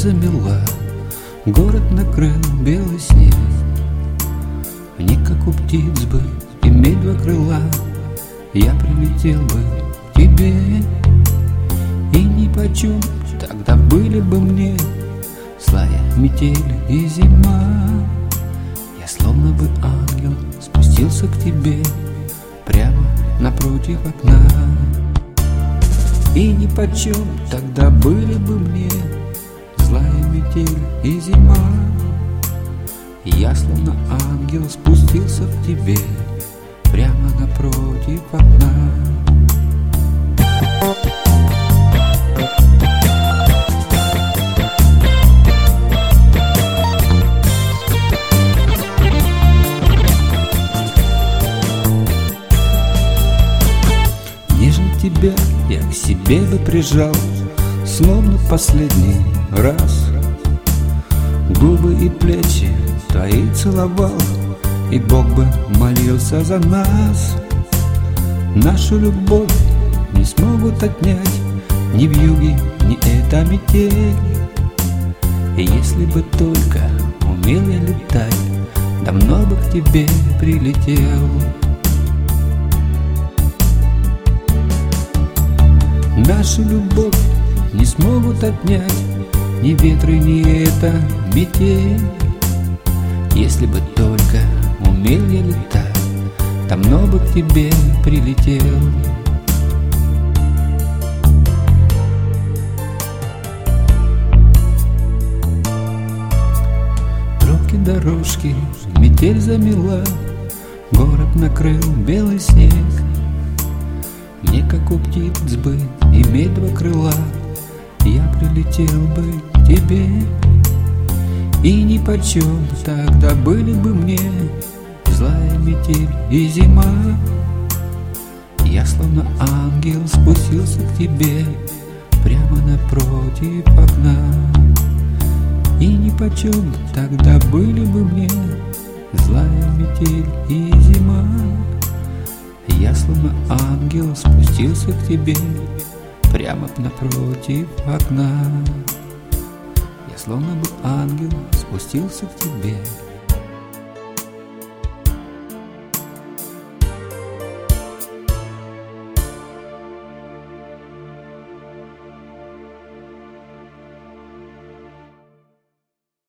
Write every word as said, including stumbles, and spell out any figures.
замела, город накрыл белый снег. Не как у птиц бы иметь два крыла, я прилетел бы к тебе. И нипочем тогда были бы мне злая метель и зима. Я словно бы ангел спустился к тебе прямо напротив окна. И нипочем тогда были бы мне злая метель и зима. Я словно ангел спустился к тебе прямо напротив окна. Нежно тебя я к себе бы прижал, словно последний раз. Губы и плечи твои целовал, и Бог бы молился за нас. Нашу любовь не смогут отнять ни вьюги, ни эта метель. И если бы только умел я летать, давно бы к тебе прилетел. Нашу любовь не смогут отнять ни ветры, ни эта метель. Если бы только умел я летать, давно бы к тебе прилетел. Тропки, дорожки, метель замела, город накрыл белый снег. Мне, как у птиц бы иметь два крыла, я прилетел бы к тебе. И нипочем тогда были бы мне злая метель и зима. Я словно ангел спустился к тебе прямо напротив окна. И нипочем тогда были бы мне злая метель и зима. Я словно ангел спустился к тебе прямо напротив окна. Я словно бы ангел спустился к тебе